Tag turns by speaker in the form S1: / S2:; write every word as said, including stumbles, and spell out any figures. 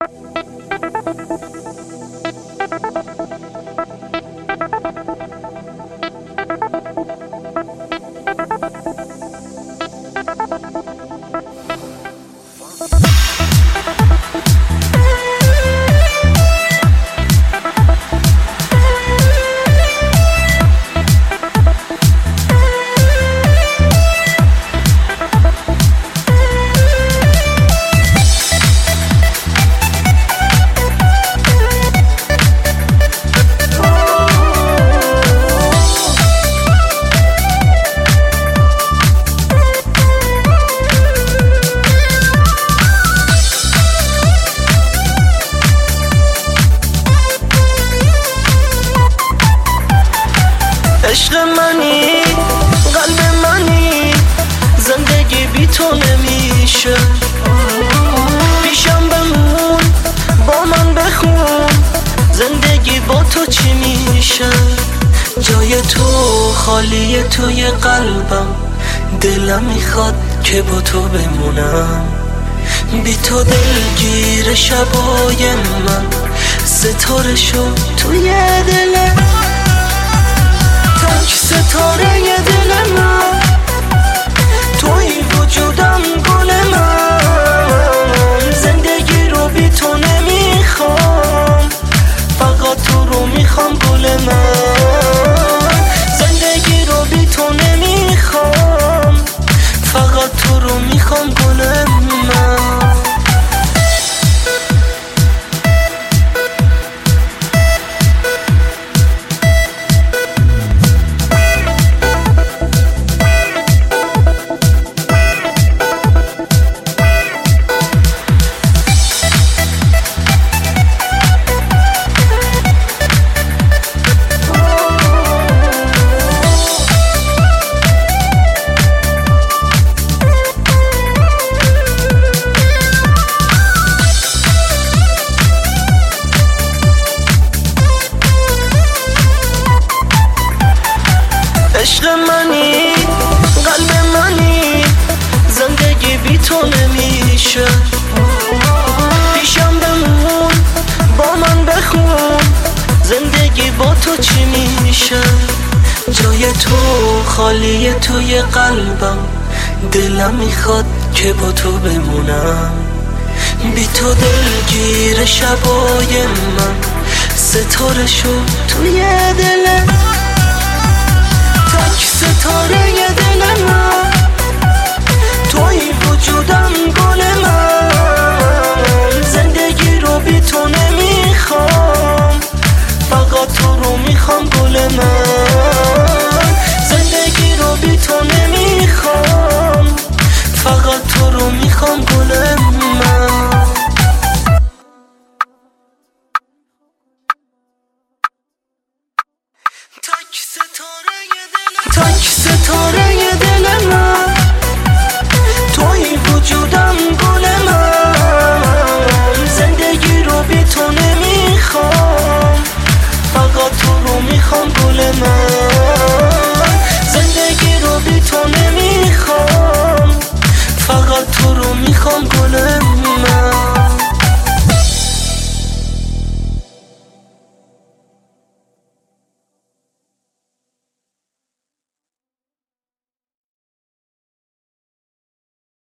S1: عشق منی، قلب منی، زندگی بی تو نمیشه. پیشم بمون، با من بخون، زندگی با تو چی میشه. جای تو خالیه توی قلبم، دلم میخواد که با تو بمونم. بی تو دلگیر شبای من، ستاره شد توی دلم. تک ستاره ی دل من، توی وجودم گل من. زندگی رو بی تو نمیخوام، فقط تو رو میخوام گل من. زندگی رو بی تو نمیخوام، فقط تو رو میخوام گل من. عشق منی، قلب منی، زندگی بی تو نمیشه. پیشم بمون، با من بخون، زندگی با تو چی میشه. جای تو خالیه توی قلبم، دلم میخواد که با تو بمونم. بی تو دلگیر شبای من، ستاره شد توی دلم. تک ستاره ی دل من، توی وجودم گل من. زندگی رو بی تو نمیخوام، فقط تو رو میخوام گل من. زندگی رو بی تو نمیخوام، فقط تو رو میخوام گل من. تک ستاره ی دل من، تک ستاره ی دل من، توی وجودم گل من. زندگی رو بی تو نمیخوام، فقط تو رو میخوام گل من. زندگی رو بی تو نمیخوام، فقط تو رو میخوام گل من.